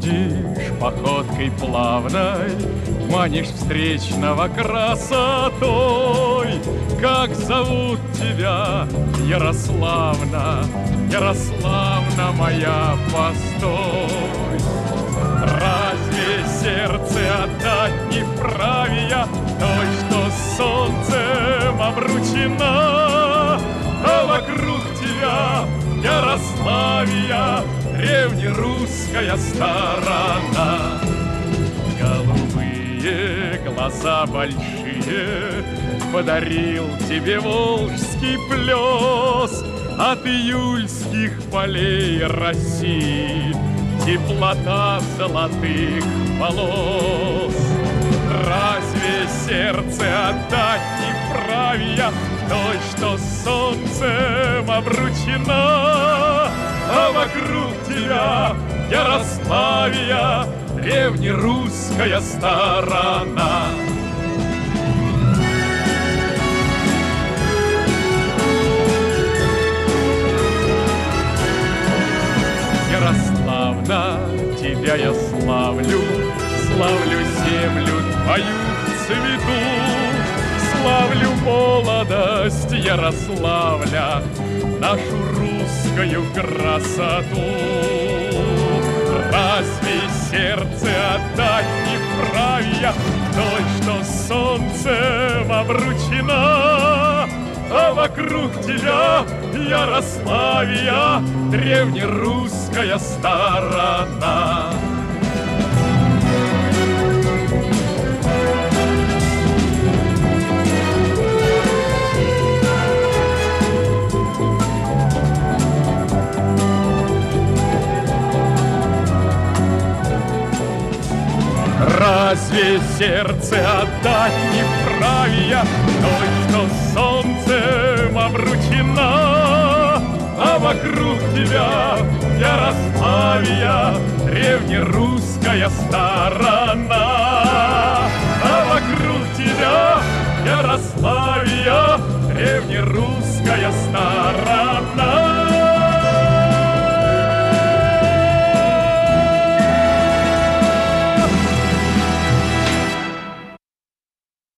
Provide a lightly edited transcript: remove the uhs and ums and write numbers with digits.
Ходишь походкой плавной, манишь встречного красотой. Как зовут тебя, Ярославна, Ярославна моя, постой. Разве сердце отдать не вправе я той, что солнцем обручена? А вокруг тебя, Ярославия, древнерусская сторона. Голубые глаза большие подарил тебе волжский плес от июльских полей России, теплота золотых волос. Разве сердце отдать не вправе я той, что солнцем обручена? А вокруг тебя, Ярославия, древнерусская сторона. Ярославна, тебя я славлю, славлю землю твою в цвету, славлю молодость Ярославля, нашу русскую красоту. Разве сердце отдать не вправе я той, что солнцем обручена? А вокруг тебя, Ярославия, древнерусская сторона. Разве сердце отдать не вправе я той, что солнцем обручена? А вокруг тебя, Ярославия, древнерусская сторона. А вокруг тебя, Ярославия, древнерусская сторона.